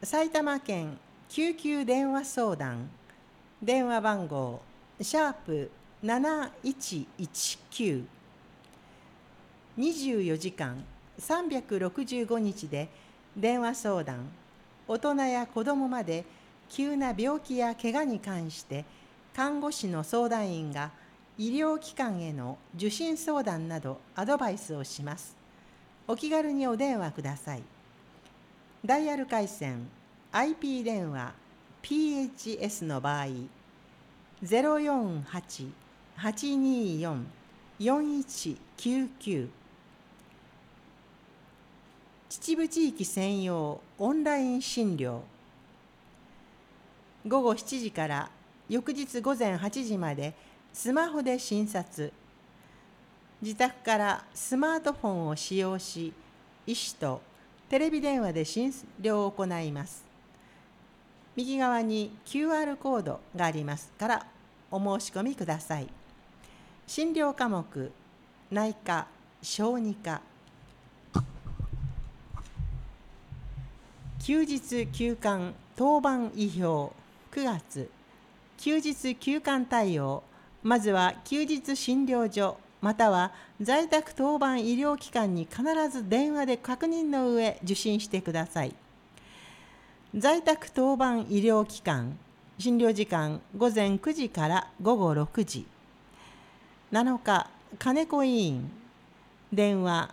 埼玉県救急電話相談電話番号#7119 24時間365日で電話相談、大人や子どもまで急な病気や怪我に関して看護師の相談員が医療機関への受診相談などアドバイスをします。お気軽にお電話ください。ダイヤル回線 IP 電話 PHS の場合 048-824-4199 秩父地域専用オンライン診療、午後7時から翌日午前8時までスマホで診察、自宅からスマートフォンを使用し、医師とテレビ電話で診療を行います。右側に QR コードがありますからお申し込みください。診療科目、内科、小児科。休日休館当番医表9月、休日休館対応、まずは休日診療所または在宅当番医療機関に必ず電話で確認の上受診してください。在宅当番医療機関、診療時間午前9時から午後6時。7日、金子医院、電話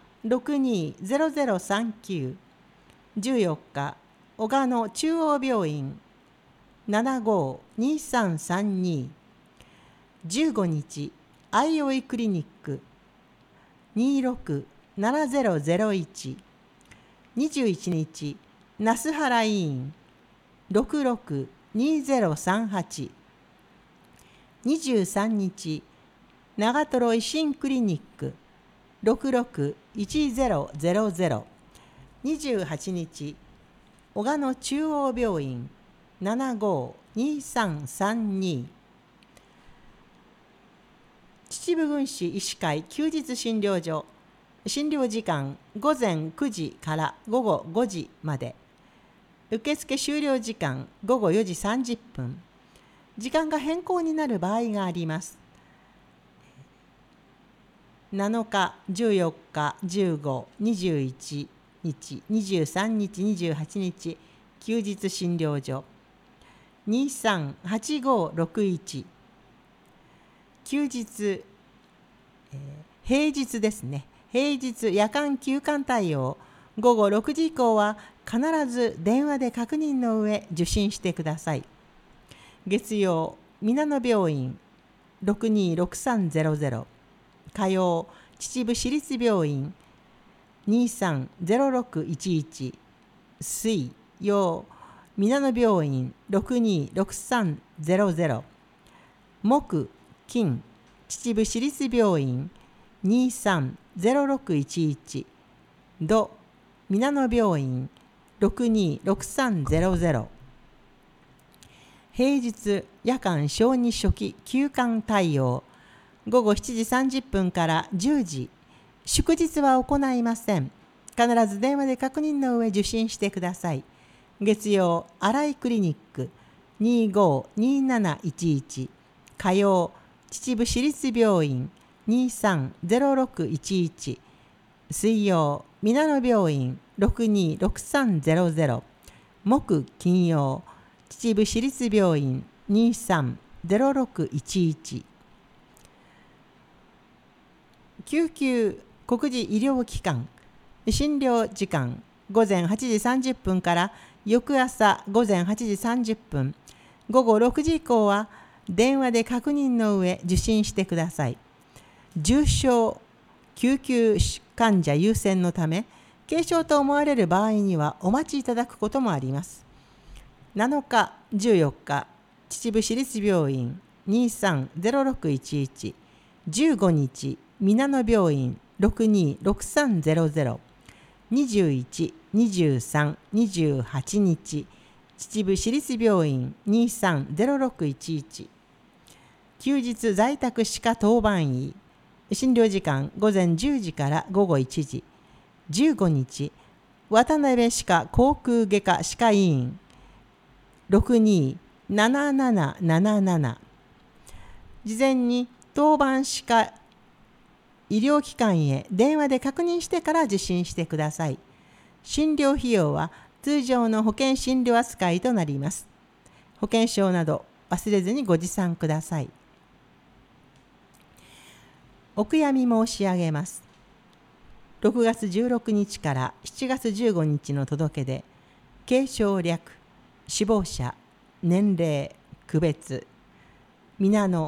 620039。14日、小鹿野中央病院、752332。15日、あいおいクリニック、267001。21日、那須原医院、662038。23日、長瀞維新クリニック、661000。28日、小鹿野中央病院、752332。秩父郡市医師会休日診療所、診療時間午前9時から午後5時まで。受付終了時間午後4時30分。時間が変更になる場合があります。7日、14日、15、21日、23日、28日、休日診療所。238561。休日、平日ですね。平日夜間休館対応。午後6時以降は必ず電話で確認の上受診してください。月曜、皆野病院、626300。火曜、秩父市立病院、230611。水曜、皆野病院、626300。木、金、秩父市立病院、230611。土、皆野病院、626300。平日夜間小児初期休館対応。午後7時30分から10時。祝日は行いません。必ず電話で確認の上受診してください。月曜、新井クリニック、252711。火曜、秩父市立病院、230611。水曜、皆野病院、626300。木、金曜、秩父市立病院、230611。救急国事医療機関、診療時間午前8時30分から翌朝午前8時30分。午後6時以降は電話で確認の上受診してください。重症救急患者優先のため、軽症と思われる場合にはお待ちいただくこともあります。7日、14日、秩父市立病院、230611。15日、皆野病院、626300。21、23、28日、秩父市立病院、230611。休日在宅歯科当番医、診療時間午前10時から午後1時。15日、渡辺歯科口腔外科歯科医院、 02-7777。事前に当番歯科医療機関へ電話で確認してから受診してください。診療費用は通常の保険診療扱いとなります。保険証など忘れずにご持参ください。お悔やみ申し上げます。6月16日から7月15日の届けで、継承略、死亡者、年齢、区別、皆野、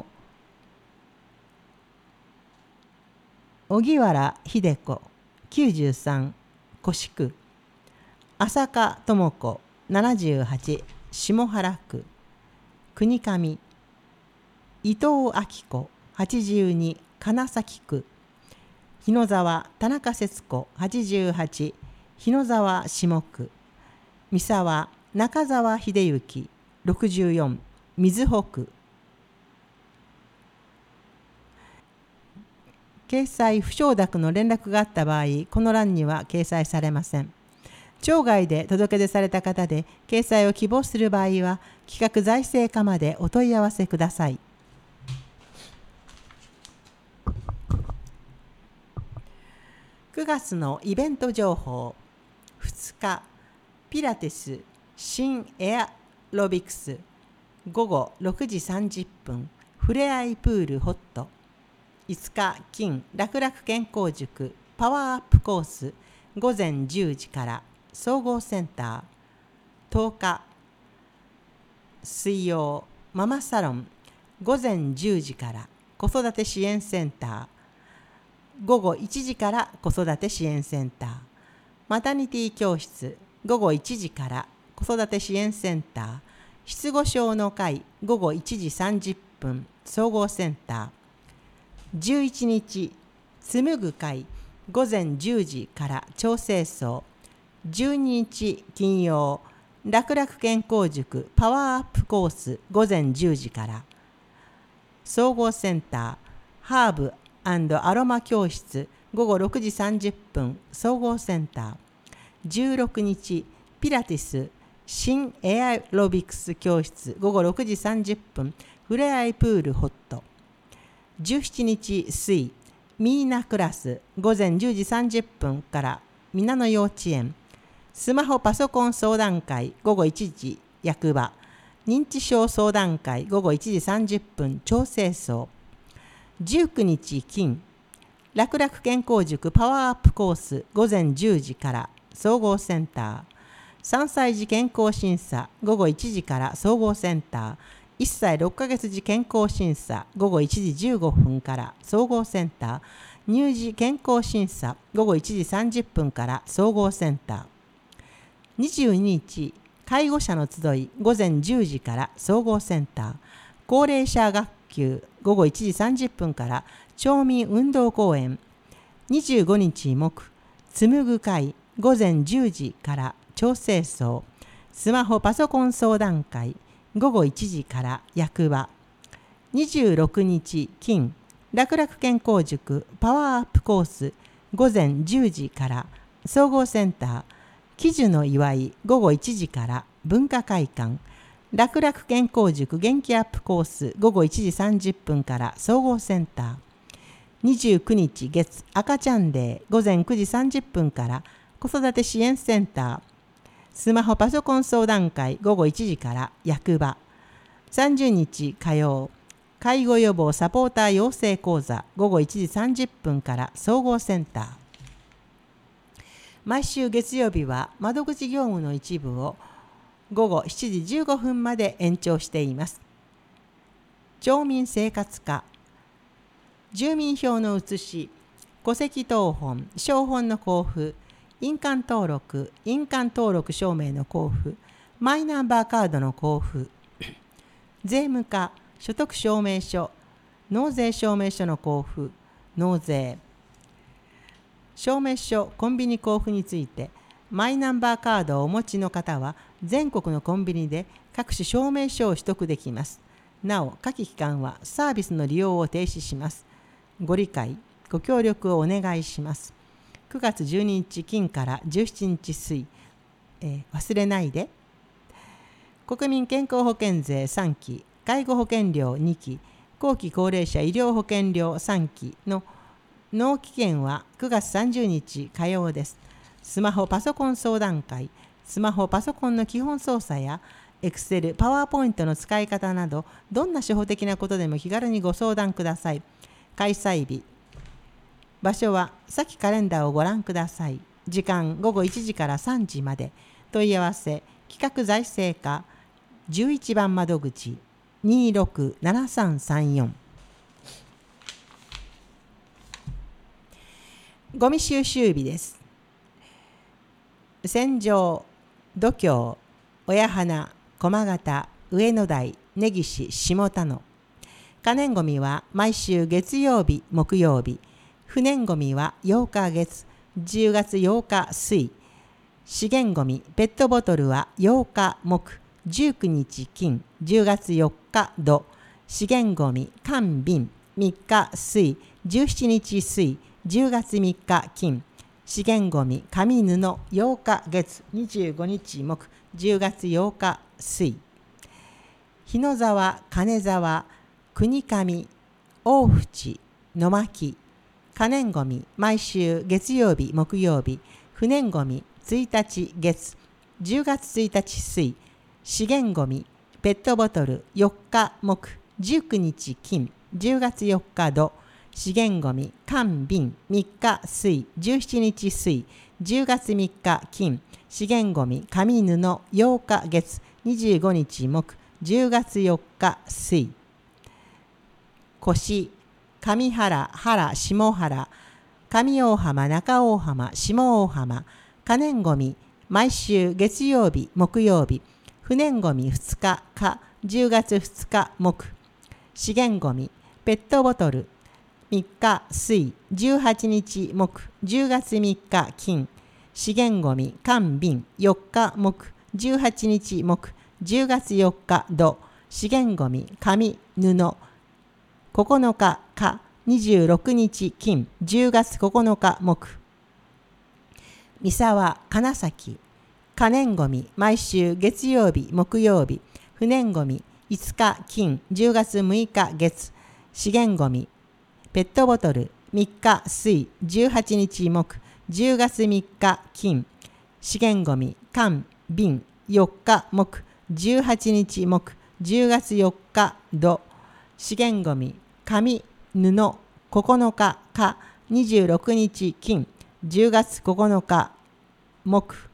荻原秀子、93、越区、浅香智子、78、下原区、国上、伊藤明子、82、金崎区、日野沢田中節子、88、日野沢下区、三沢中澤秀幸、64、瑞穂区。掲載不承諾の連絡があった場合、この欄には掲載されません。町外で届け出された方で掲載を希望する場合は、企画財政課までお問い合わせください。9月のイベント情報。2日、ピラティス新エアロビクス午後6時30分、ふれあいプールホット。5日、金楽々健康塾パワーアップコース午前10時から総合センター。10日、水曜ママサロン午前10時から子育て支援センター。午後1時から子育て支援センター。マタニティ教室午後1時から子育て支援センター。失語症の会午後1時30分総合センター。11日、紡ぐ会午前10時から調整層。12日金曜、楽々健康塾パワーアップコース午前10時から総合センター。ハーブ&アロマ教室午後6時30分総合センター。16日、ピラティス新エアロビクス教室午後6時30分ふれあいプールホット。17日、水ミーナクラス午前10時30分から皆野幼稚園。スマホパソコン相談会午後1時役場。認知症相談会午後1時30分調整層。19日、金楽々健康塾パワーアップコース午前10時から総合センター。3歳児健康審査午後1時から総合センター。1歳6ヶ月児健康審査午後1時15分から総合センター。乳児健康審査午後1時30分から総合センター。22日、介護者の集い午前10時から総合センター。高齢者学級午後1時30分から町民運動公園。25日木、紡ぐ会午前10時から調整層。スマホパソコン相談会午後1時から役場。26日金、楽々健康塾パワーアップコース午前10時から総合センター。喜寿の祝い午後1時から文化会館。楽々健康塾元気アップコース午後1時30分から総合センター。29日月赤ちゃんデー午前9時30分から子育て支援センター。スマホパソコン相談会午後1時から役場。30日火曜、介護予防サポーター養成講座午後1時30分から総合センター。毎週月曜日は窓口業務の一部を午後7時15分まで延長しています。町民生活課、住民票の写し、戸籍謄本、証本の交付、印鑑登録証明の交付、マイナンバーカードの交付、税務課、所得証明書、納税証明書の交付、納税、証明書コンビニ交付について、マイナンバーカードをお持ちの方は全国のコンビニで各種証明書を取得できます。なお、下記期間はサービスの利用を停止します。ご理解、ご協力をお願いします。9月12日金から17日水、忘れないで。 国民健康保険税3期、介護保険料2期、後期高齢者医療保険料3期の納期限は9月30日火曜です。スマホパソコン相談会、スマホパソコンの基本操作やExcel、パワーポイントの使い方など、どんな初歩的なことでも気軽にご相談ください。開催日、場所は先カレンダーをご覧ください。時間午後1時から3時まで。問い合わせ企画財政課11番窓口 267334。ゴミ収集日です。洗浄、土京、親花、駒形、上野台、根岸、下田野。可燃ごみは毎週月曜日、木曜日。不燃ごみは8日月、10月8日水。資源ごみ、ペットボトルは8日木、19日金、10月4日土。資源ごみ、缶瓶、3日水、17日水、10月3日金。資源ごみ、紙布、8日月、25日木、10月8日水。日野沢、金沢、国上、大淵、野巻。可燃ごみ、毎週月曜日、木曜日。不燃ごみ、1日月、10月1日水。資源ごみ、ペットボトル、4日木、19日金、10月4日土。資源ごみ、缶瓶、3日水、17日水、10月3日金。資源ごみ、紙布、8日月、25日木、10月4日水。越、上原、原、下原、上大浜、中大浜、下大浜。可燃ごみ、毎週月曜日、木曜日。不燃ごみ2日火、10月2日木。資源ごみ、ペットボトル、3日水、18日木、10月3日金。資源ごみ、缶瓶、4日木、18日木、10月4日土。資源ごみ、紙、布、9日火、26日金、10月9日木。三沢、金崎。可燃ごみ、毎週月曜日、木曜日。不燃ごみ、5日金、10月6日月。資源ごみ、ペットボトル、3日水、18日木、10月3日金。資源ごみ、缶、瓶、4日木、18日木、10月4日土。資源ごみ、紙、布、9日火、26日金、10月9日木。